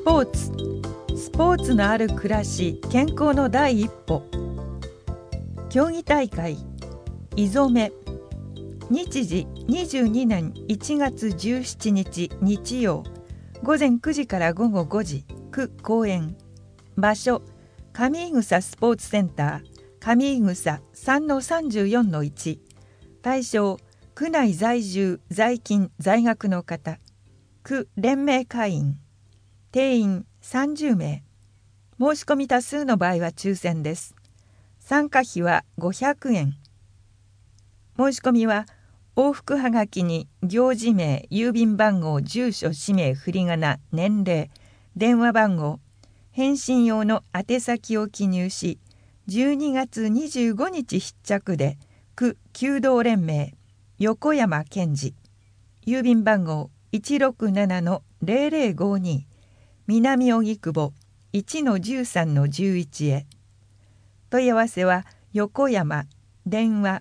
スポーツのある暮らし、健康の第一歩。競技大会いぞめ、日時22年1月17日日曜、午前9時から午後5時、区公園。場所、上井草スポーツセンター、上井草 3-34-1。対象、区内在住在勤在学の方、区連盟会員。定員30名。申し込み多数の場合は抽選です。参加費は500円。申し込みは往復はがきに行事名、郵便番号、住所、氏名、振り仮名、年齢、電話番号、返信用の宛先を記入し、12月25日必着で区弓道連盟横山健二、郵便番号 167-0052、南荻窪 1-13-11 へ。問い合わせは横山、電話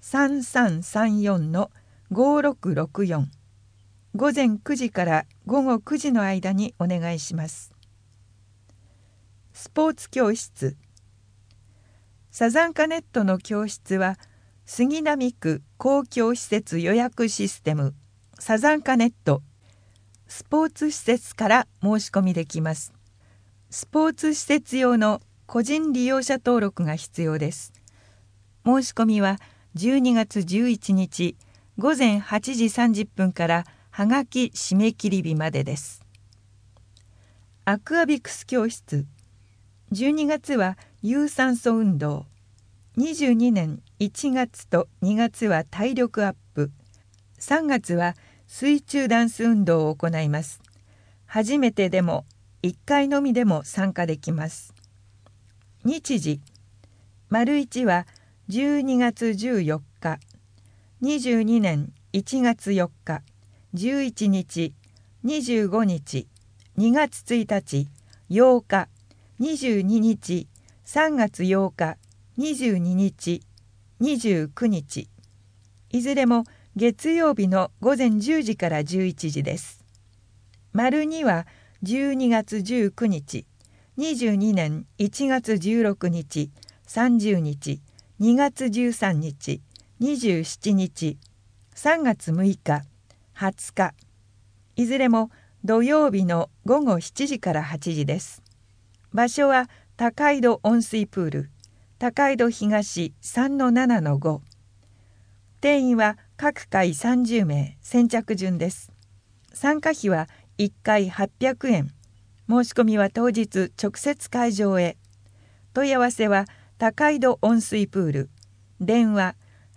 3334-5664、午前9時から午後9時の間にお願いします。スポーツ教室。サザンカネットの教室は杉並区公共施設予約システムサザンカネットスポーツ施設から申し込みできます。スポーツ施設用の個人利用者登録が必要です。申し込みは12月11日午前8時30分からはがき締め切り日までです。アクアビクス教室。12月は有酸素運動、22年1月と2月は体力アップ、3月は水中ダンス運動を行います。初めてでも1回のみでも参加できます。日時、丸1は12月14日、22年1月4日、11日、25日、2月1日、8日、22日、3月8日、22日、29日。いずれも月曜日の午前10時から11時です。丸2は12月19日、22年1月16日、30日、2月13日、27日、3月6日、20日。いずれも土曜日の午後7時から8時です。場所は高井戸温水プール、高井戸東 3-7-5。定員は各回30名、先着順です。参加費は1回800円。申し込みは当日直接会場へ。問い合わせは高井戸温水プール、電話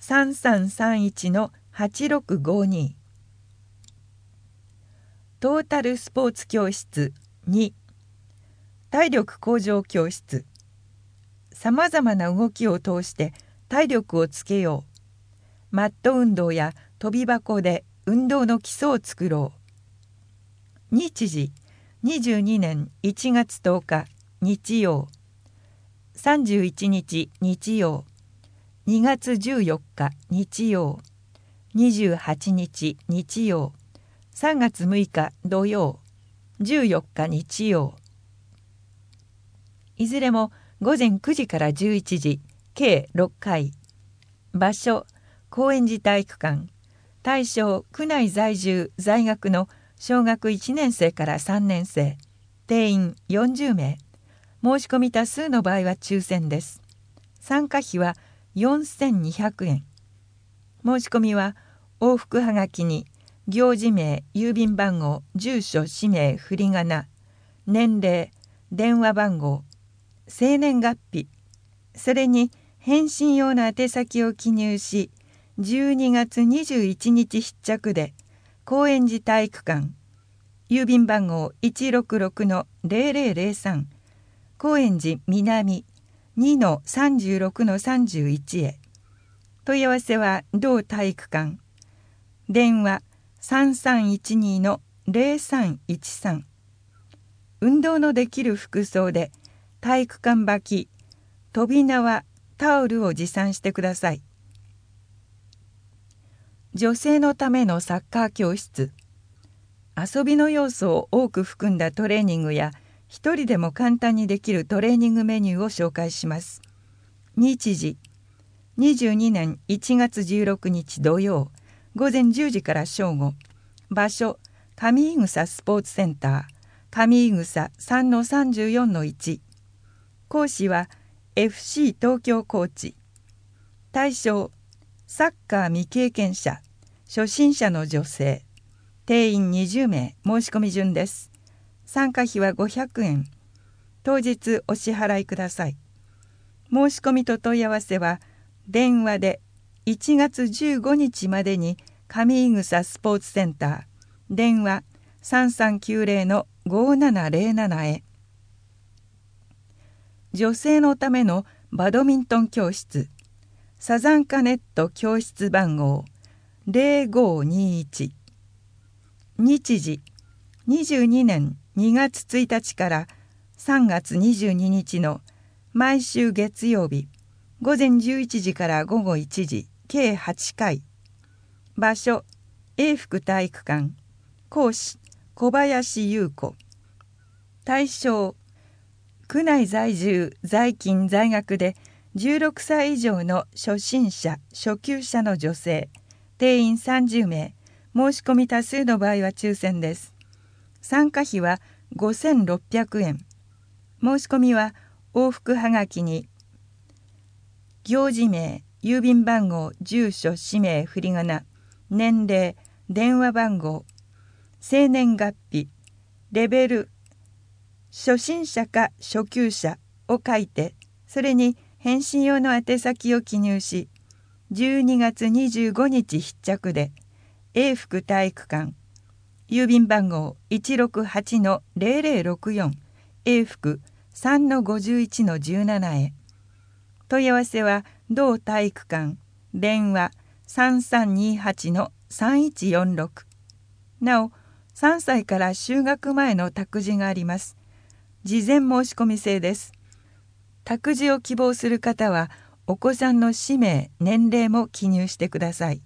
3331-8652。トータルスポーツ教室2、体力向上教室。さまざまな動きを通して体力をつけよう。マット運動や跳び箱で運動の基礎を作ろう。日時、22年1月10日日曜、31日日曜、2月14日日曜、28日日曜、3月6日土曜、14日日曜。いずれも午前9時から11時、計6回。場所、高円寺体育館。対象、区内在住在学の小学1年生から3年生。定員40名。申し込み多数の場合は抽選です。参加費は4200円。申し込みは往復はがきに行事名、郵便番号、住所、氏名、振り仮名、年齢、電話番号、生年月日、それに返信用の宛先を記入し、12月21日必着で高円寺体育館、郵便番号 166-0003、高円寺南 2-36-31 へ。問い合わせは同体育館、電話 3312-0313。運動のできる服装で体育館履き、飛び縄、タオルを持参してください。女性のためのサッカー教室。 遊びの要素を多く含んだトレーニングや一人でも簡単にできるトレーニングメニューを紹介します。日時22年1月16日土曜午前10時から正午。場所上井草スポーツセンター上井草 3-34-1。講師は FC 東京コーチ。対象サッカー未経験者、初心者の女性。定員20名、申し込み順です。参加費は500円。当日お支払いください。申し込みと問い合わせは電話で1月15日までに上井草スポーツセンター電話 3390-5707 へ。女性のためのバドミントン教室サザンカネット教室番号0521。日時22年2月1日から3月22日の毎週月曜日午前11時から午後1時計8回。場所永福体育館。講師小林優子。対象区内在住在勤在学で16歳以上の初心者初級者の女性。定員30名。申し込み多数の場合は抽選です。参加費は5600円。申し込みは往復はがきに行事名、郵便番号、住所、氏名、振り仮名、年齢、電話番号、生年月日、レベル、初心者か初級者を書いて、それに返信用の宛先を記入し、12月25日必着で、永福体育館、郵便番号 168-0064、永福 3-51-17 へ。問い合わせは同体育館、電話 3328-3146。なお、3歳から就学前の託児があります。事前申し込み制です。託児を希望する方は、お子さんの氏名、年齢も記入してください。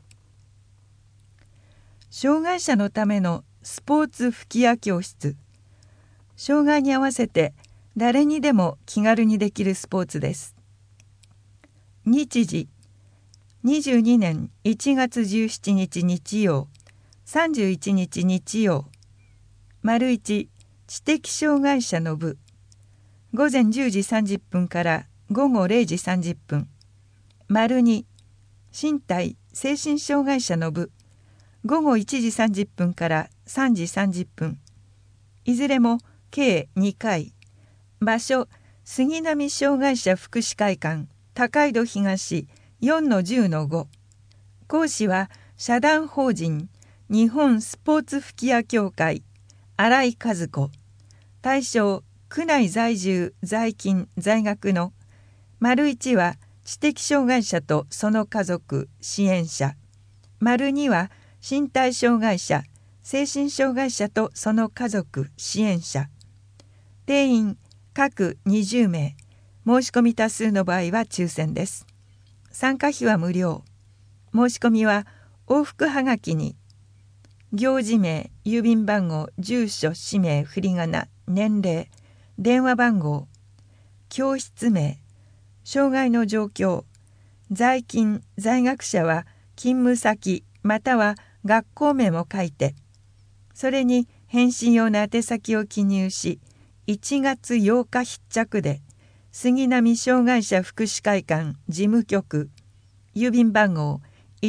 障害者のためのスポーツ吹き矢教室。障害に合わせて誰にでも気軽にできるスポーツです。日時22年1月17日日曜31日日曜。丸1知的障害者の部。午前10時30分から午後0時30分。丸2身体精神障害者の部。午後1時30分から3時30分。いずれも計2回。場所杉並障害者福祉会館高井戸東 4-10-5。講師は社団法人日本スポーツ吹き矢協会新井和子。対象区内在住在勤在学の丸1は知的障害者とその家族支援者。丸2は身体障害者精神障害者とその家族支援者。定員各20名。申し込み多数の場合は抽選です。参加費は無料。申し込みは往復はがきに行事名、郵便番号、住所、氏名、振り仮名、年齢、電話番号、教室名、障害の状況、在勤在学者は勤務先または学校名も書いて、それに返信用の宛先を記入し、1月8日必着で杉並障害者福祉会館事務局、郵便番号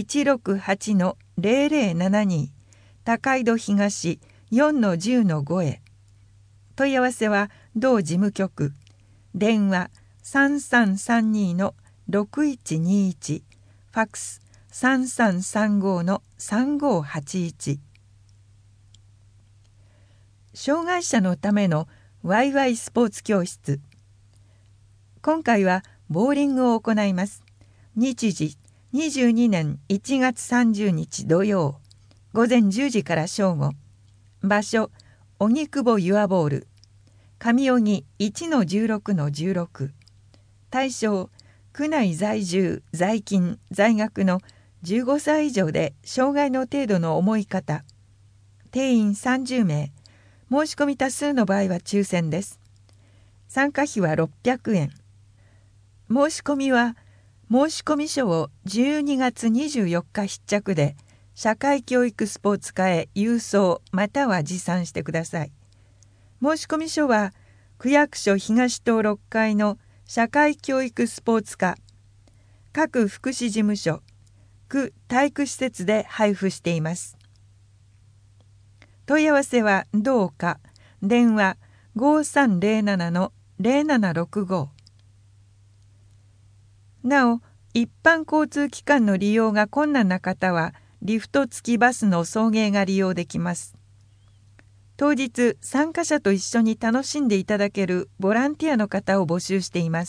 168-0072 高井戸東 4-10-5 へ。問い合わせは同事務局、電話 3332-6121、ファックス 3335-3581。障害者のためのワイワイスポーツ教室。今回はボーリングを行います。日時22年1月30日土曜午前10時から正午。場所荻窪ユアボール上荻 1-16-16。対象区内在住在勤在学の15歳以上で障害の程度の重い方。 定員30名、申し込み多数の場合は抽選です。参加費は600円。申し込みは申込書を12月24日必着で社会教育スポーツ課へ郵送または持参してください。申込書は区役所東棟6階の社会教育スポーツ課、各福祉事務所、区体育施設で配布しています。問い合わせは同課、電話 5307-0765。なお、一般交通機関の利用が困難な方はリフト付きバスの送迎が利用できます。当日参加者と一緒に楽しんでいただけるボランティアの方を募集しています。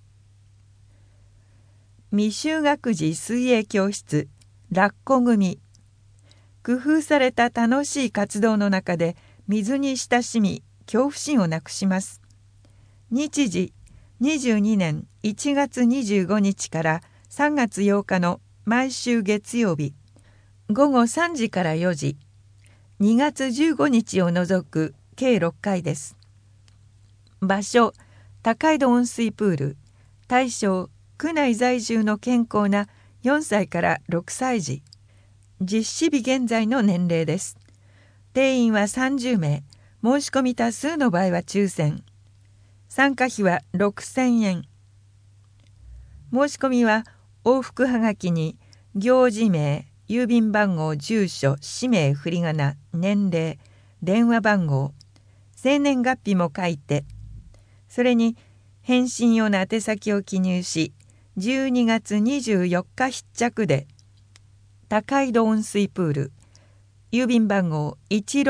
未就学児水泳教室ラッコ組。工夫された楽しい活動の中で水に親しみ恐怖心をなくします。日時22年1月25日から3月8日の毎週月曜日午後3時から4時、2月15日を除く計6回です。場所、高井戸温水プール。対象、区内在住の健康な4歳から6歳児。実施日現在の年齢です。定員は30名、申し込み多数の場合は抽選。参加費は6000円。申し込みは往復はがきに行事名、郵便番号、住所、氏名、振り仮名、年齢、電話番号、生年月日も書いて、それに返信用の宛先を記入し、12月24日必着で、高井戸温水プール、郵便番号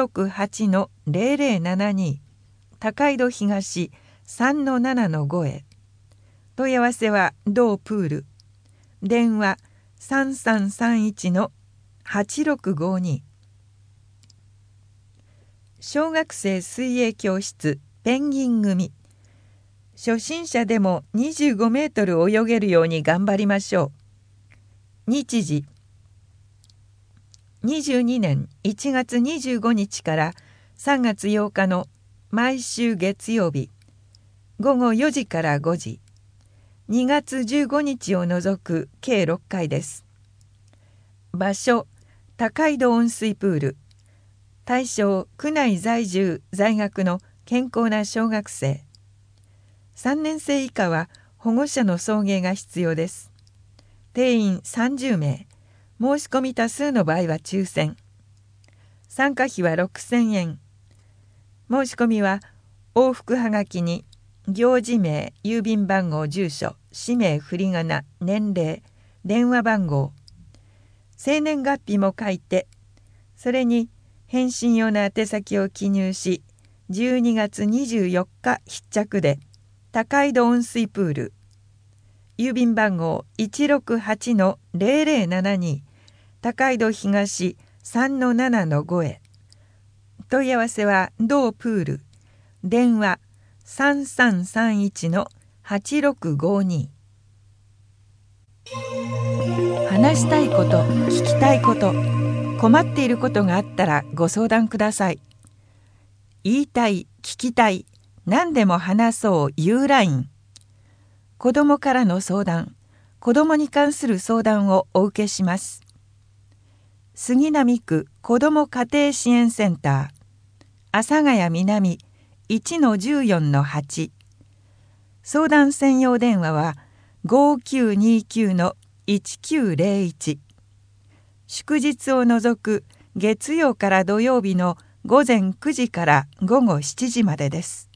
168-0072、高井戸東 3-7-5 へ。問い合わせは同プール。電話3331-8652。小学生水泳教室ペンギン組。初心者でも25メートル泳げるように頑張りましょう。日時22年1月25日から3月8日の毎週月曜日午後4時から5時、2月15日を除く計6回です。場所、高井戸温水プール。対象、区内在住在学の健康な小学生。3年生以下は保護者の送迎が必要です。定員30名、申し込み多数の場合は抽選。参加費は6000円。申し込みは往復はがきに行事名、郵便番号、住所、氏名、振り仮名、年齢、電話番号、生年月日も書いて、それに返信用の宛先を記入し、12月24日必着で、高井戸温水プール、郵便番号 168-0072、高井戸東 3-7-5 へ。問い合わせは同プール。電話3331-8652。話したいこと、聞きたいこと、困っていることがあったらご相談ください。言いたい、聞きたい、何でも話そうユーライン。子どもからの相談、子どもに関する相談をお受けします。杉並区子ども家庭支援センター、阿佐ヶ谷南 1-14-8。相談専用電話は 5929-1901。祝日を除く月曜から土曜日の午前9時から午後7時までです。